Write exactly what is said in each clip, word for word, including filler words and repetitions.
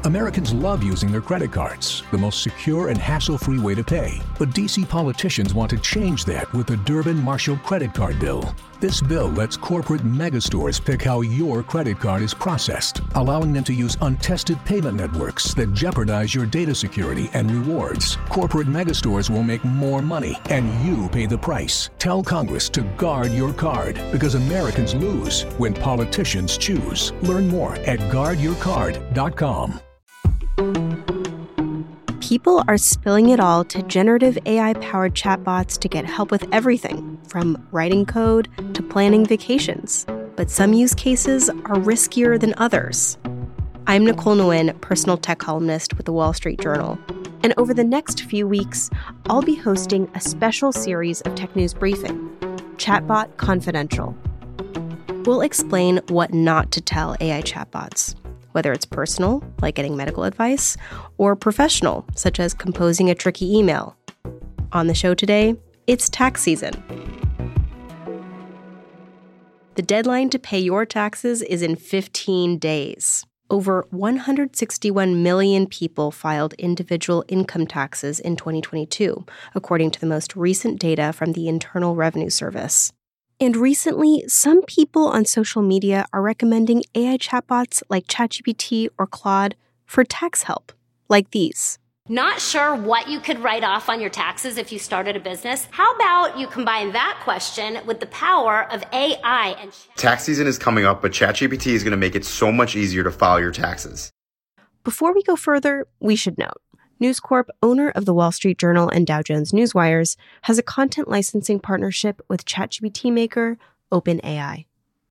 Americans love using their credit cards, the most secure and hassle-free way to pay. But D C politicians want to change that with the Durbin-Marshall credit card bill. This bill lets corporate megastores pick how your credit card is processed, allowing them to use untested payment networks that jeopardize your data security and rewards. Corporate megastores will make more money, and you pay the price. Tell Congress to guard your card, because Americans lose when politicians choose. Learn more at guard your card dot com. People are spilling it all to generative A I-powered chatbots to get help with everything, from writing code to planning vacations. But some use cases are riskier than others. I'm Nicole Nguyen, personal tech columnist with The Wall Street Journal. And over the next few weeks, I'll be hosting a special series of Tech News Briefing, Chatbot Confidential. We'll explain what not to tell A I chatbots, whether it's personal, like getting medical advice, or professional, such as composing a tricky email. On the show today, it's tax season. The deadline to pay your taxes is in fifteen days. Over one hundred sixty-one million people filed individual income taxes in twenty twenty-two, according to the most recent data from the Internal Revenue Service. And recently, some people on social media are recommending A I chatbots like ChatGPT or Claude for tax help, like these. Not sure what you could write off on your taxes if you started a business? How about you combine that question with the power of A I and... Tax season is coming up, but ChatGPT is going to make it so much easier to file your taxes. Before we go further, we should note, News Corp, owner of the Wall Street Journal and Dow Jones Newswires, has a content licensing partnership with ChatGPT maker OpenAI.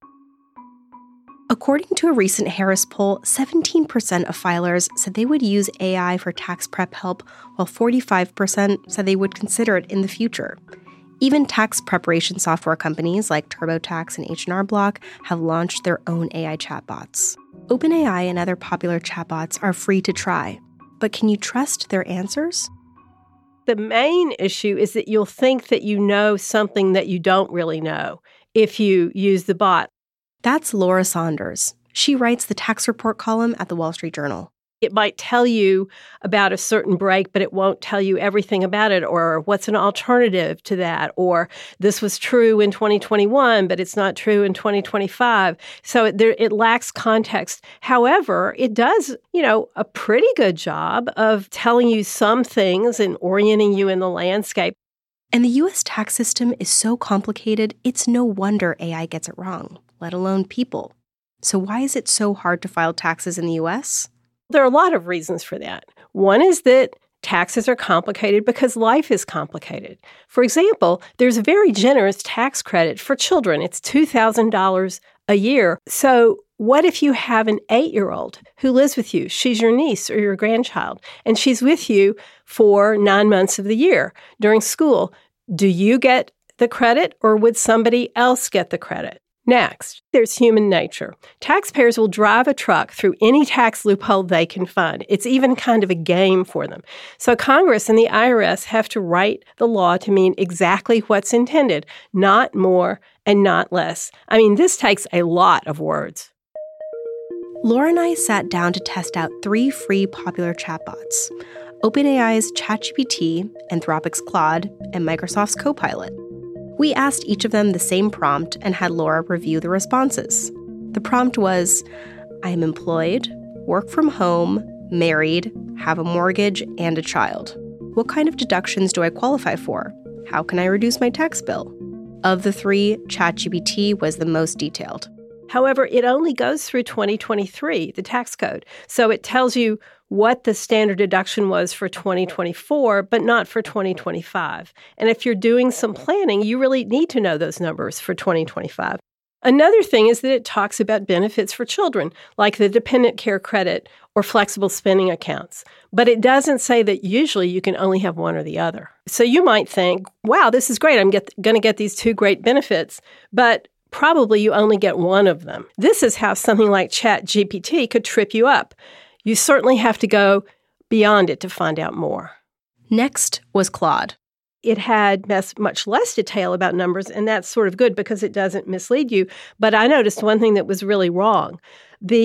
According to a recent Harris poll, seventeen percent of filers said they would use A I for tax prep help, while forty-five percent said they would consider it in the future. Even tax preparation software companies like TurboTax and H and R Block have launched their own A I chatbots. OpenAI and other popular chatbots are free to try. But can you trust their answers? The main issue is that you'll think that you know something that you don't really know if you use the bot. That's Laura Saunders. She writes the tax report column at the Wall Street Journal. It might tell you about a certain break, but it won't tell you everything about it, or what's an alternative to that, or this was true in twenty twenty-one, but it's not true in twenty twenty-five. So it, there, it lacks context. However, it does, you know, a pretty good job of telling you some things and orienting you in the landscape. And the U S tax system is so complicated, it's no wonder A I gets it wrong, let alone people. So why is it so hard to file taxes in the U S? There are a lot of reasons for that. One is that taxes are complicated because life is complicated. For example, there's a very generous tax credit for children. It's two thousand dollars a year. So what if you have an eight-year-old who lives with you? She's your niece or your grandchild, and she's with you for nine months of the year during school. Do you get the credit, or would somebody else get the credit? Next, there's human nature. Taxpayers will drive a truck through any tax loophole they can find. It's even kind of a game for them. So Congress and the I R S have to write the law to mean exactly what's intended, not more and not less. I mean, this takes a lot of words. Laura and I sat down to test out three free popular chatbots: OpenAI's ChatGPT, Anthropic's Claude, and Microsoft's Copilot. We asked each of them the same prompt and had Laura review the responses. The prompt was, I am employed, work from home, married, have a mortgage, and a child. What kind of deductions do I qualify for? How can I reduce my tax bill? Of the three, ChatGPT was the most detailed. However, it only goes through twenty twenty-three, the tax code. So it tells you what the standard deduction was for twenty twenty-four, but not for twenty twenty-five. And if you're doing some planning, you really need to know those numbers for twenty twenty-five. Another thing is that it talks about benefits for children, like the dependent care credit or flexible spending accounts. But it doesn't say that usually you can only have one or the other. So you might think, wow, this is great. I'm get, going to get these two great benefits. But probably you only get one of them. This is how something like ChatGPT could trip you up. You certainly have to go beyond it to find out more. Next was Claude. It had much less detail about numbers, and that's sort of good because it doesn't mislead you. But I noticed one thing that was really wrong. The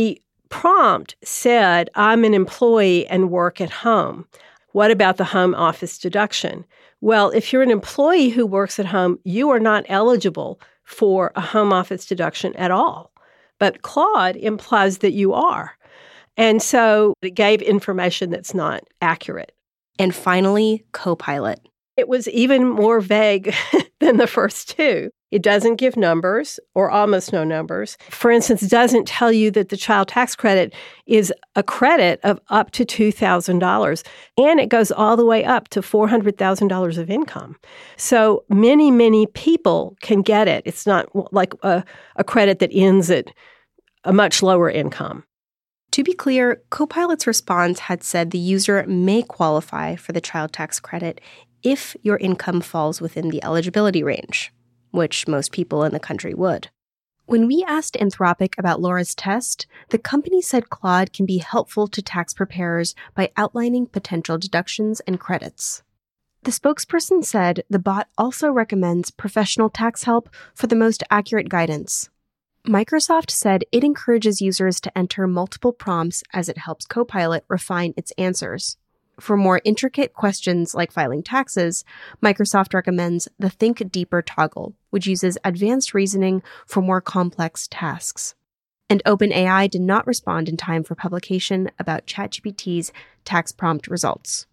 prompt said, I'm an employee and work at home. What about the home office deduction? Well, if you're an employee who works at home, you are not eligible for a home office deduction at all. But Claude implies that you are. And so it gave information that's not accurate. And finally, Copilot. It was even more vague than the first two. It doesn't give numbers or almost no numbers. For instance, it doesn't tell you that the child tax credit is a credit of up to two thousand dollars, and it goes all the way up to four hundred thousand dollars of income. So many, many people can get it. It's not like a, a credit that ends at a much lower income. To be clear, Copilot's response had said the user may qualify for the child tax credit if your income falls within the eligibility range, which most people in the country would. When we asked Anthropic about Laura's test, the company said Claude can be helpful to tax preparers by outlining potential deductions and credits. The spokesperson said the bot also recommends professional tax help for the most accurate guidance. Microsoft said it encourages users to enter multiple prompts as it helps Copilot refine its answers. For more intricate questions like filing taxes, Microsoft recommends the Think Deeper toggle, which uses advanced reasoning for more complex tasks. And OpenAI did not respond in time for publication about ChatGPT's tax prompt results.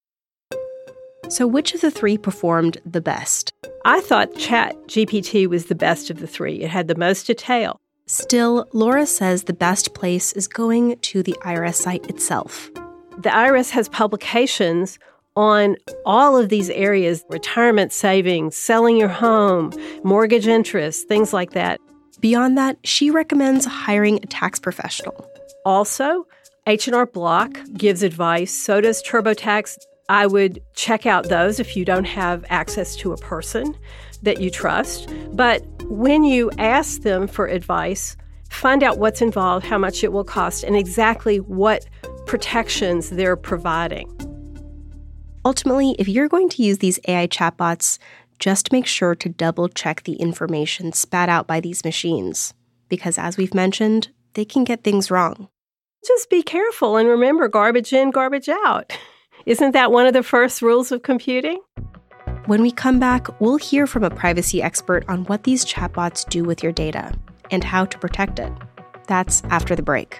So which of the three performed the best? I thought ChatGPT was the best of the three. It had the most detail. Still, Laura says the best place is going to the I R S site itself. The I R S has publications on all of these areas: retirement savings, selling your home, mortgage interest, things like that. Beyond that, she recommends hiring a tax professional. Also, H and R Block gives advice. So does TurboTax. I would check out those if you don't have access to a person that you trust. But when you ask them for advice, find out what's involved, how much it will cost, and exactly what protections they're providing. Ultimately, if you're going to use these A I chatbots, just make sure to double-check the information spat out by these machines, because as we've mentioned, they can get things wrong. Just be careful and remember, garbage in, garbage out. Isn't that one of the first rules of computing? When we come back, we'll hear from a privacy expert on what these chatbots do with your data and how to protect it. That's after the break.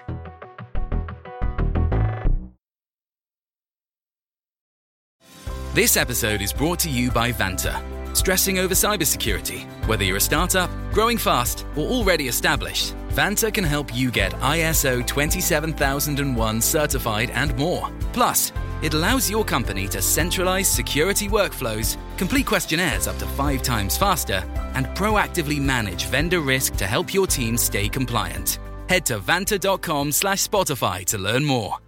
This episode is brought to you by Vanta. Stressing over cybersecurity? Whether you're a startup, growing fast, or already established, Vanta can help you get I S O twenty-seven thousand one certified and more. Plus, it allows your company to centralize security workflows, complete questionnaires up to five times faster, and proactively manage vendor risk to help your team stay compliant. Head to vanta.com slash Spotify to learn more.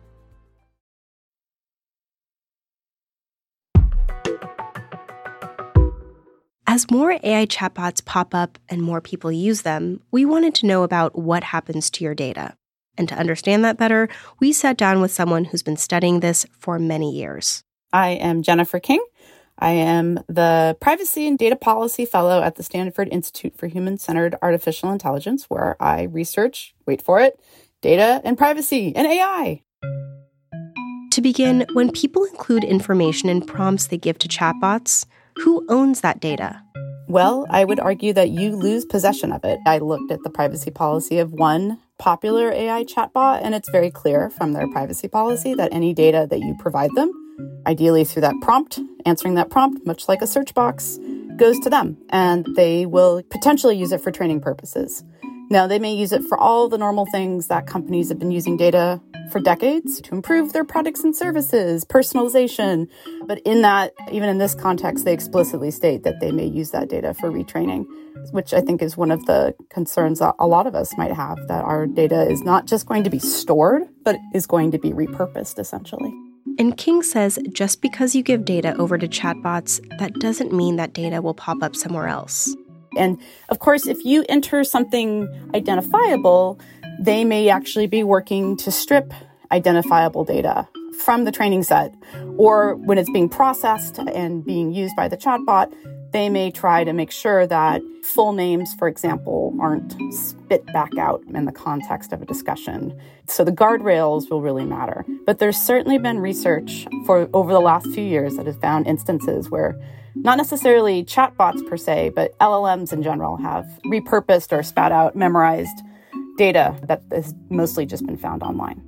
As more A I chatbots pop up and more people use them, we wanted to know about what happens to your data. And to understand that better, we sat down with someone who's been studying this for many years. I am Jennifer King. I am the Privacy and Data Policy Fellow at the Stanford Institute for Human-Centered Artificial Intelligence, where I research, wait for it, data and privacy and A I. To begin, when people include information in prompts they give to chatbots, who owns that data? Well, I would argue that you lose possession of it. I looked at the privacy policy of one popular A I chatbot, and it's very clear from their privacy policy that any data that you provide them, ideally through that prompt, answering that prompt, much like a search box, goes to them, and they will potentially use it for training purposes. Now, they may use it for all the normal things that companies have been using data for decades to improve their products and services, personalization. But in that, even in this context, they explicitly state that they may use that data for retraining, which I think is one of the concerns a lot of us might have, that our data is not just going to be stored, but is going to be repurposed, essentially. And King says just because you give data over to chatbots, that doesn't mean that data will pop up somewhere else. And of course, if you enter something identifiable, they may actually be working to strip identifiable data from the training set. Or when it's being processed and being used by the chatbot, They may try to make sure that full names, for example, aren't spit back out in the context of a discussion. So the guardrails will really matter. But there's certainly been research for over the last few years that has found instances where not necessarily chatbots per se, but L L Ms in general have repurposed or spat out memorized data that has mostly just been found online.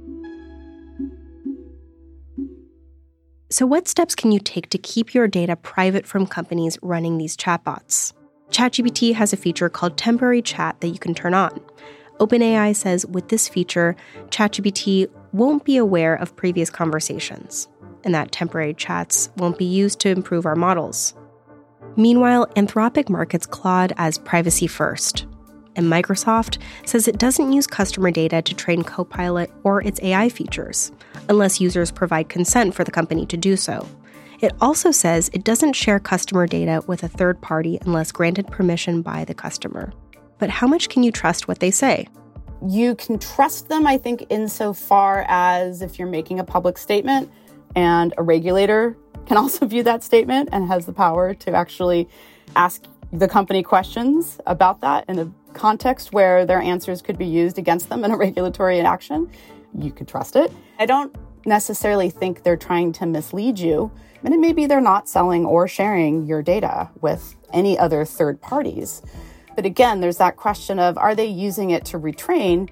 So what steps can you take to keep your data private from companies running these chatbots? ChatGPT has a feature called Temporary Chat that you can turn on. OpenAI says with this feature, ChatGPT won't be aware of previous conversations, and that temporary chats won't be used to improve our models. Meanwhile, Anthropic markets Claude as privacy first, and Microsoft says it doesn't use customer data to train Copilot or its A I features, unless users provide consent for the company to do so. It also says it doesn't share customer data with a third party unless granted permission by the customer. But how much can you trust what they say? You can trust them, I think, insofar as if you're making a public statement, and a regulator can also view that statement and has the power to actually ask the company questions about that in a context where their answers could be used against them in a regulatory action. You could trust it. I don't necessarily think they're trying to mislead you. And it may be they're not selling or sharing your data with any other third parties. But again, there's that question of, are they using it to retrain?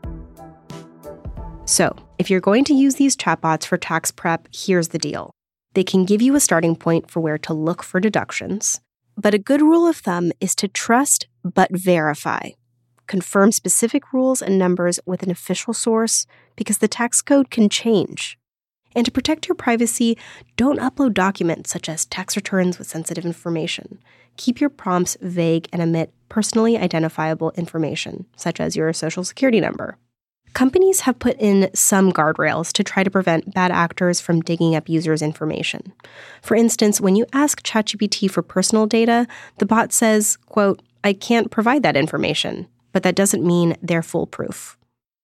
So, if you're going to use these chatbots for tax prep, here's the deal. They can give you a starting point for where to look for deductions. But a good rule of thumb is to trust but verify. Confirm specific rules and numbers with an official source because the tax code can change. And to protect your privacy, don't upload documents such as tax returns with sensitive information. Keep your prompts vague and omit personally identifiable information, such as your social security number. Companies have put in some guardrails to try to prevent bad actors from digging up users' information. For instance, when you ask ChatGPT for personal data, the bot says, quote, "I can't provide that information," but that doesn't mean they're foolproof.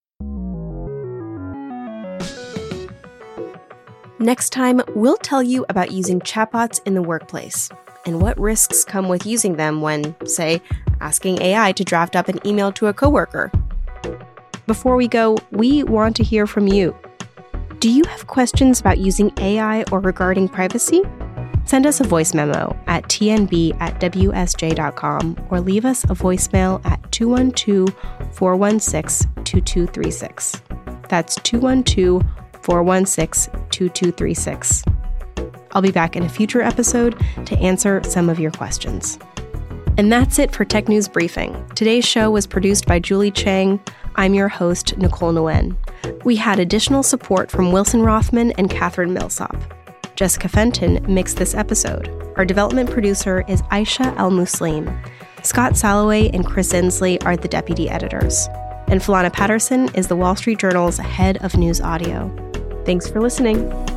Next time, we'll tell you about using chatbots in the workplace and what risks come with using them when, say, asking A I to draft up an email to a coworker. Before we go, we want to hear from you. Do you have questions about using A I or regarding privacy? Send us a voice memo at t n b at w s j dot com or leave us a voicemail at two one two, four one six, two two three six. That's two one two, four one six, two two three six. I'll be back in a future episode to answer some of your questions. And that's it for Tech News Briefing. Today's show was produced by Julie Chang. I'm your host, Nicole Nguyen. We had additional support from Wilson Rothman and Catherine Millsop. Jessica Fenton mixed this episode. Our development producer is Aisha El-Muslim. Scott Salloway and Chris Inslee are the deputy editors. And Philana Patterson is the Wall Street Journal's head of news audio. Thanks for listening.